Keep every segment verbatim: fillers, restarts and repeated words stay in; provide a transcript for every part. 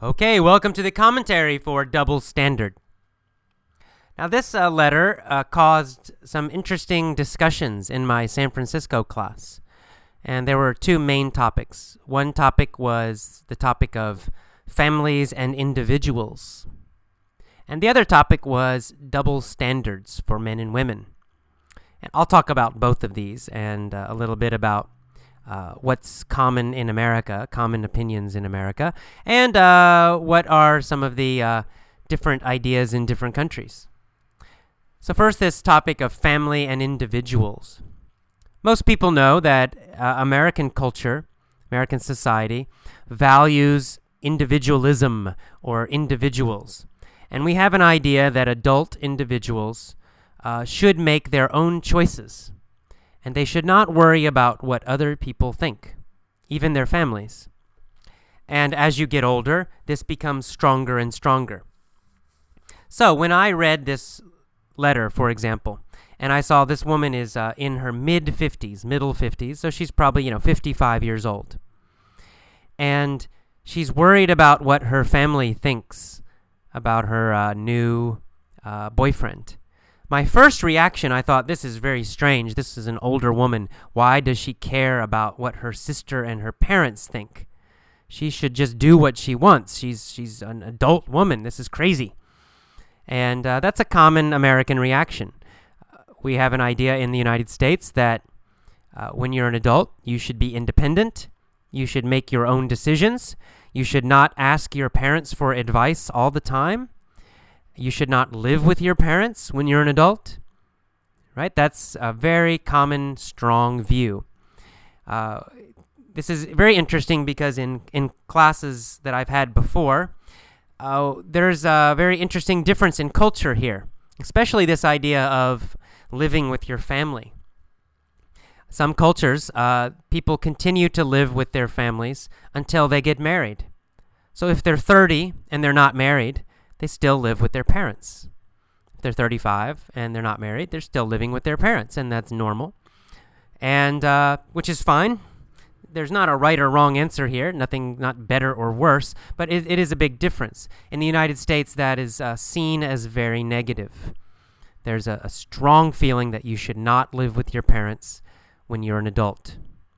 Okay, welcome to the commentary for Double Standard. Now, this uh, letter uh, caused some interesting discussions in my San Francisco class, and there were two main topics. One topic was the topic of families and individuals, and the other topic was double standards for men and women. And I'll talk about both of these and uh, a little bit about Uh, what's common in America, common opinions in America, and uh, what are some of the uh, different ideas in different countries. So first, this topic of family and individuals. Most people know that uh, American culture, American society, values individualism or individuals. And we have an idea that adult individuals uh, should make their own choices. And they should not worry about what other people think, even their families. And as you get older, this becomes stronger and stronger. So when I read this letter, for example, and I saw this woman is uh, in her mid-fifties, middle fifties, so she's probably, you know, fifty-five years old. And she's worried about what her family thinks about her uh, new uh, boyfriend. My first reaction, I thought, this is very strange. This is an older woman. Why does she care about what her sister and her parents think? She should just do what she wants. She's she's an adult woman. This is crazy. And uh, that's a common American reaction. Uh, we have an idea in the United States that uh, when you're an adult, you should be independent. You should make your own decisions. You should not ask your parents for advice all the time. You should not live with your parents when you're an adult, right? That's a very common, strong view. Uh, this is very interesting because in, in classes that I've had before, uh, there's a very interesting difference in culture here, especially this idea of living with your family. Some cultures, uh, people continue to live with their families until they get married. So if they're thirty and they're not married, they still live with their parents. If they're thirty-five and they're not married, they're still living with their parents, and that's normal, and uh, which is fine. There's not a right or wrong answer here, nothing, not better or worse, but it, it is a big difference. In the United States, that is uh, seen as very negative. There's a, a strong feeling that you should not live with your parents when you're an adult.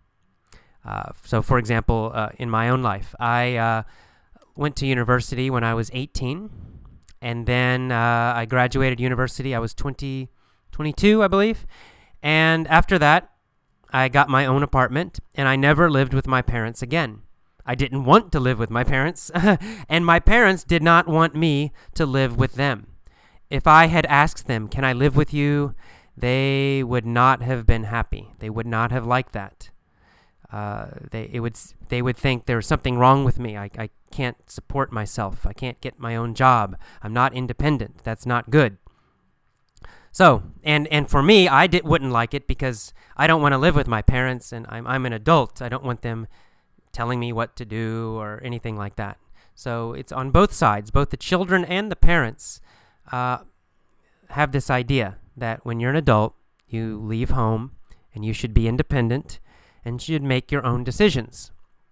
Uh, so, for example, uh, in my own life, I uh, went to university when I was eighteen. And then uh, I graduated university. I was twenty, twenty-two, I believe. And after that, I got my own apartment, and I never lived with my parents again. I didn't want to live with my parents, and my parents did not want me to live with them. If I had asked them, can I live with you, they would not have been happy. They would not have liked that. Uh, they it would they would think there was something wrong with me. I, I can't support myself. I can't get my own job. I'm not independent. That's not good. So, and and for me, I did, wouldn't like it because I don't want to live with my parents, and I'm I'm an adult. I don't want them telling me what to do or anything like that. So it's on both sides. Both the children and the parents uh, have this idea that when you're an adult, you leave home and you should be independent and should make your own decisions.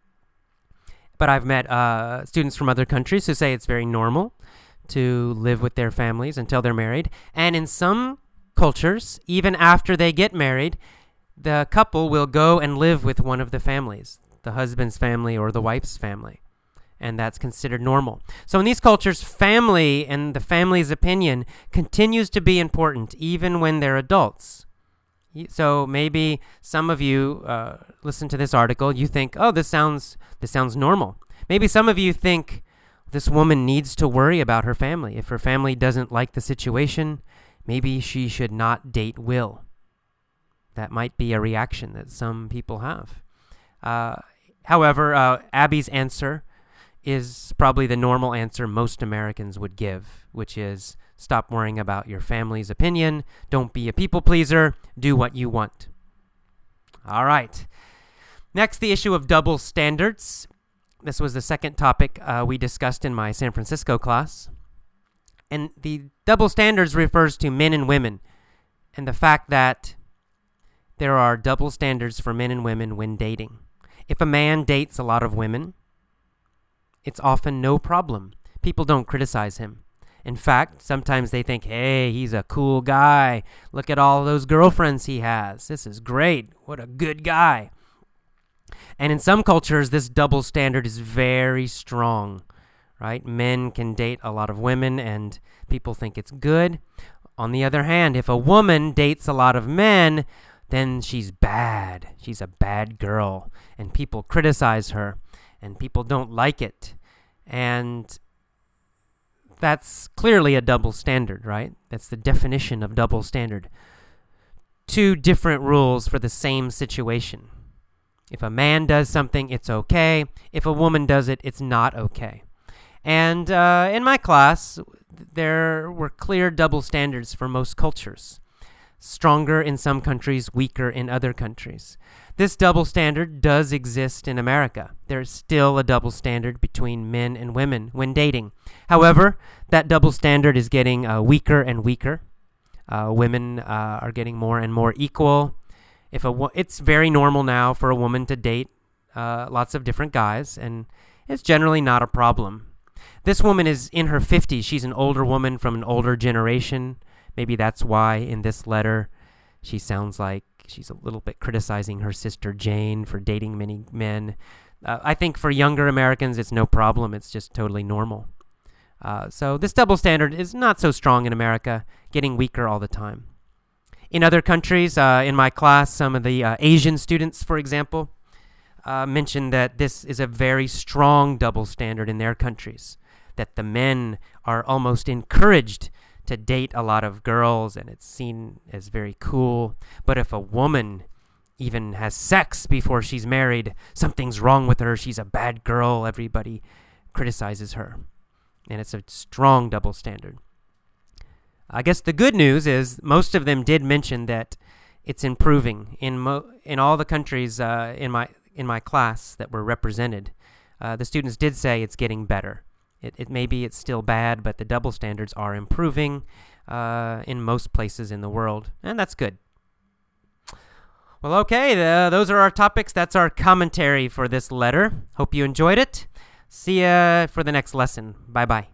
But I've met uh, students from other countries who say it's very normal to live with their families until they're married. And in some cultures, even after they get married, the couple will go and live with one of the families, the husband's family or the wife's family. And that's considered normal. So in these cultures, family and the family's opinion continues to be important even when they're adults. So maybe some of you uh, listen to this article, you think, oh, this sounds this sounds normal. Maybe some of you think this woman needs to worry about her family. If her family doesn't like the situation, maybe she should not date Will. That might be a reaction that some people have. Uh, however, uh, Abby's answer is probably the normal answer most Americans would give, which is stop worrying about your family's opinion. Don't be a people pleaser. Do what you want. All right. Next, the issue of double standards. This was the second topic uh, we discussed in my San Francisco class. And the double standards refers to men and women and the fact that there are double standards for men and women when dating. If a man dates a lot of women, it's often no problem. People don't criticize him. In fact, sometimes they think, hey, he's a cool guy. Look at all those girlfriends he has. This is great. What a good guy. And in some cultures, this double standard is very strong, right? Men can date a lot of women, and people think it's good. On the other hand, if a woman dates a lot of men, then she's bad. She's a bad girl, and people criticize her, and people don't like it. And that's clearly a double standard, right? That's the definition of double standard. Two different rules for the same situation. If a man does something, it's okay. If a woman does it, it's not okay. And uh, in my class, there were clear double standards for most cultures. Stronger in some countries, weaker in other countries. This double standard does exist in America. There is still a double standard between men and women when dating. However, that double standard is getting uh, weaker and weaker. Uh, women uh, are getting more and more equal. If a wo- it's very normal now for a woman to date uh, lots of different guys, and it's generally not a problem. This woman is in her fifties. She's an older woman from an older generation. Maybe that's why in this letter she sounds like she's a little bit criticizing her sister Jane for dating many men. Uh, I think for younger Americans, it's no problem. It's just totally normal. Uh, so this double standard is not so strong in America, getting weaker all the time. In other countries, uh, in my class, some of the uh, Asian students, for example, uh, mentioned that this is a very strong double standard in their countries, that the men are almost encouraged to date a lot of girls, and it's seen as very cool. But if a woman even has sex before she's married, something's wrong with her. She's a bad girl. Everybody criticizes her. And it's a strong double standard. I guess the good news is most of them did mention that it's improving in mo- in all the countries uh, in my in my class that were represented. Uh, the students did say it's getting better. It, it maybe it's still bad, but the double standards are improving uh, in most places in the world, and that's good. Well, okay, the, those are our topics. That's our commentary for this letter. Hope you enjoyed it. See ya for the next lesson. Bye-bye.